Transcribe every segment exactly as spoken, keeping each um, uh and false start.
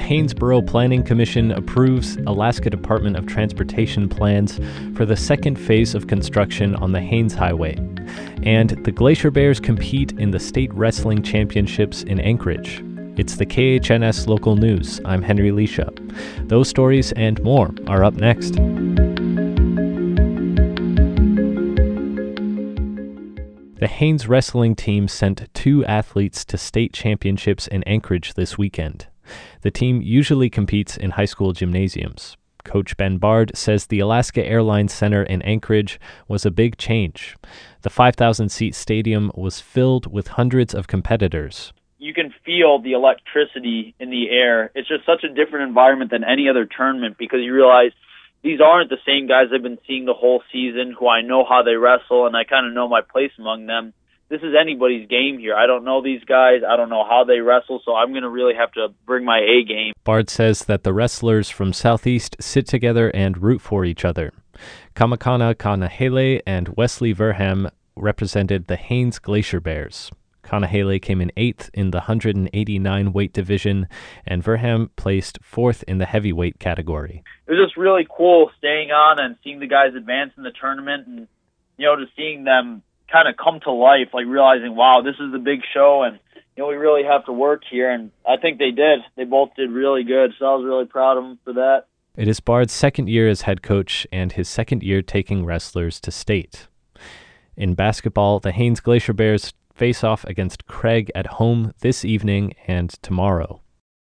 Haynesboro Planning Commission approves Alaska Department of Transportation plans for the second phase of construction on the Haines Highway. And the Glacier Bears compete in the state wrestling championships in Anchorage. It's the K H N S Local News. I'm Henry Leisha. Those stories and more are up next. The Haines wrestling team sent two athletes to state championships in Anchorage this weekend. The team usually competes in high school gymnasiums. Coach Ben Bard says the Alaska Airlines Center in Anchorage was a big change. The five thousand seat stadium was filled with hundreds of competitors. You can feel the electricity in the air. It's just such a different environment than any other tournament because you realize these aren't the same guys I've been seeing the whole season who I know how they wrestle and I kind of know my place among them. This is anybody's game here. I don't know these guys. I don't know how they wrestle, so I'm going to really have to bring my A game. Bard says that the wrestlers from Southeast sit together and root for each other. Kamakana Kanahele and Wesley Verham represented the Haines Glacier Bears. Kanahele came in eighth in the one hundred eighty-nine weight division, and Verham placed fourth in the heavyweight category. It was just really cool staying on and seeing the guys advance in the tournament and, you know, just seeing them kind of come to life, like realizing, wow, this is the big show, and, you know, we really have to work here, and I think they did. They both did really good, so I was really proud of them for that. It is Bard's second year as head coach and his second year taking wrestlers to state. In basketball, the Haines Glacier Bears face off against Craig at home this evening and tomorrow.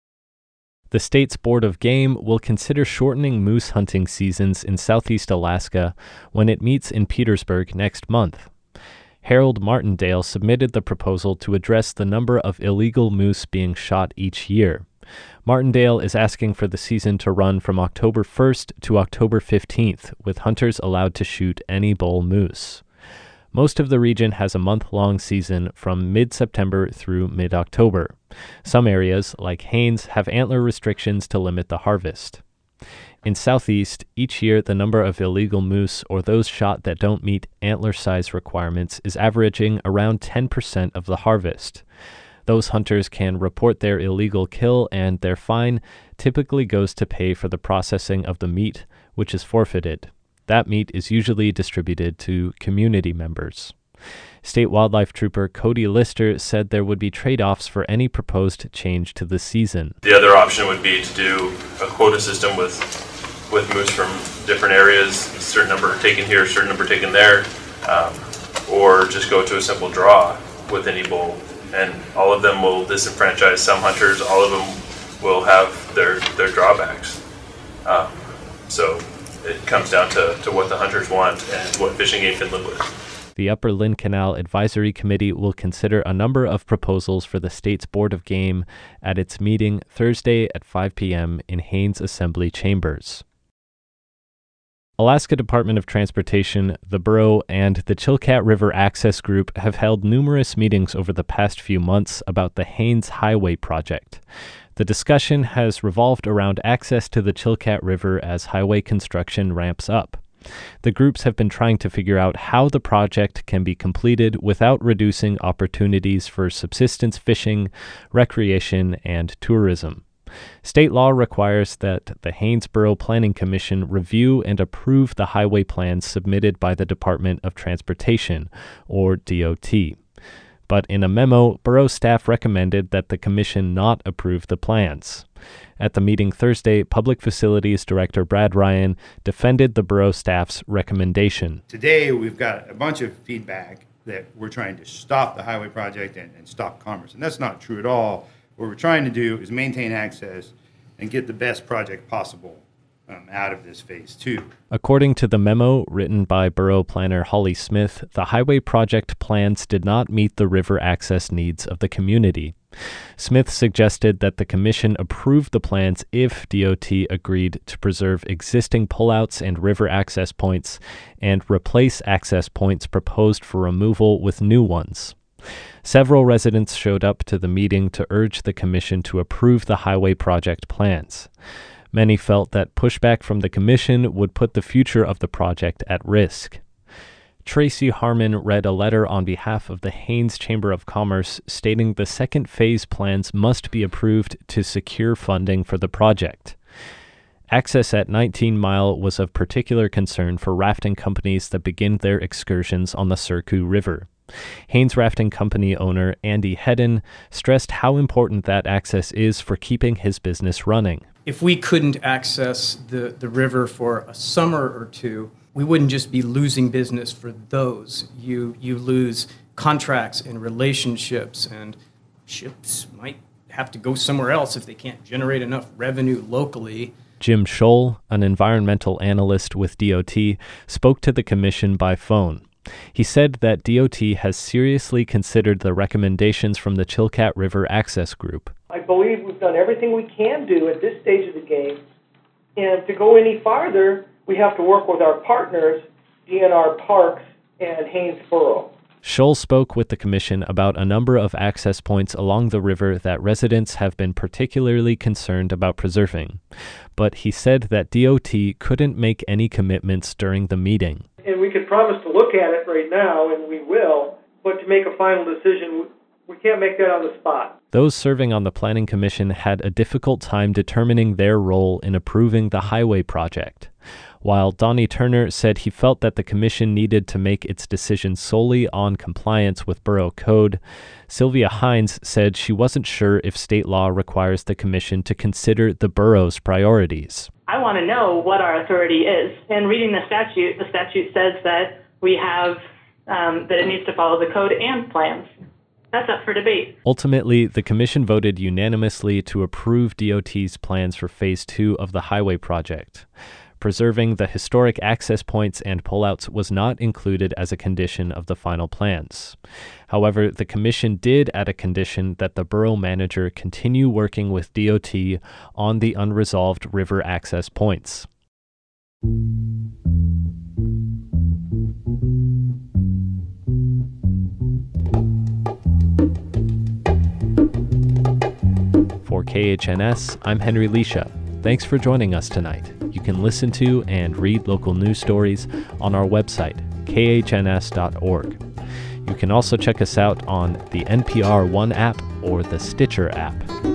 The state's Board of Game will consider shortening moose hunting seasons in southeast Alaska when it meets in Petersburg next month. Harold Martindale submitted the proposal to address the number of illegal moose being shot each year. Martindale is asking for the season to run from October first to October fifteenth, with hunters allowed to shoot any bull moose. Most of the region has a month-long season from mid-September through mid-October. Some areas, like Haines, have antler restrictions to limit the harvest. In Southeast, each year the number of illegal moose or those shot that don't meet antler size requirements is averaging around ten percent of the harvest. Those hunters can report their illegal kill, and their fine typically goes to pay for the processing of the meat, which is forfeited. That meat is usually distributed to community members. State Wildlife Trooper Cody Lister said there would be trade-offs for any proposed change to the season. The other option would be to do a quota system with with moose from different areas, a certain number taken here, a certain number taken there, um, or just go to a simple draw with any bull. And all of them will disenfranchise some hunters. All of them will have their, their drawbacks. Um, so it comes down to, to what the hunters want and what fishing game can live with. The Upper Lynn Canal Advisory Committee will consider a number of proposals for the state's Board of Game at its meeting Thursday at five p.m. in Haines Assembly Chambers. Alaska Department of Transportation, the Borough, and the Chilkat River Access Group have held numerous meetings over the past few months about the Haines Highway project. The discussion has revolved around access to the Chilkat River as highway construction ramps up. The groups have been trying to figure out how the project can be completed without reducing opportunities for subsistence fishing, recreation, and tourism. State law requires that the Haynesboro Planning Commission review and approve the highway plans submitted by the Department of Transportation, or D O T. But in a memo, borough staff recommended that the commission not approve the plans. At the meeting Thursday, Public Facilities Director Brad Ryan defended the borough staff's recommendation. Today, we've got a bunch of feedback that we're trying to stop the highway project and, and stop commerce, and that's not true at all. What we're trying to do is maintain access and get the best project possible um, out of this phase two. According to the memo written by Borough Planner Holly Smith, the highway project plans did not meet the river access needs of the community. Smith suggested that the commission approve the plans if D O T agreed to preserve existing pullouts and river access points and replace access points proposed for removal with new ones. Several residents showed up to the meeting to urge the commission to approve the highway project plans. Many felt that pushback from the commission would put the future of the project at risk. Tracy Harmon read a letter on behalf of the Haines Chamber of Commerce stating the second phase plans must be approved to secure funding for the project. Access at nineteen Mile was of particular concern for rafting companies that begin their excursions on the Surku River. Haines Rafting Company owner Andy Hedden stressed how important that access is for keeping his business running. If we couldn't access the, the river for a summer or two, we wouldn't just be losing business for those. You, you lose contracts and relationships, and ships might have to go somewhere else if they can't generate enough revenue locally. Jim Scholl, an environmental analyst with D O T, spoke to the commission by phone. He said that D O T has seriously considered the recommendations from the Chilkat River Access Group. I believe we've done everything we can do at this stage of the game, and to go any farther, we have to work with our partners, D N R Parks and Haynesboro. Scholl spoke with the commission about a number of access points along the river that residents have been particularly concerned about preserving. But he said that D O T couldn't make any commitments during the meeting. And we could promise to look at it right now, and we will, but to make a final decision, we can't make that on the spot. Those serving on the Planning Commission had a difficult time determining their role in approving the highway project. While Donnie Turner said he felt that the commission needed to make its decision solely on compliance with borough code, Sylvia Hines said she wasn't sure if state law requires the commission to consider the borough's priorities. I want to know what our authority is. And reading the statute, the statute says that we have, um, that it needs to follow the code and plans. That's up for debate. Ultimately, the commission voted unanimously to approve D O T's plans for Phase two of the highway project. Preserving the historic access points and pullouts was not included as a condition of the final plans. However, the commission did add a condition that the borough manager continue working with D O T on the unresolved river access points. For K H N S, I'm Henry Leisha. Thanks for joining us tonight. You can listen to and read local news stories on our website, k h n s dot org. You can also check us out on the N P R One app or the Stitcher app.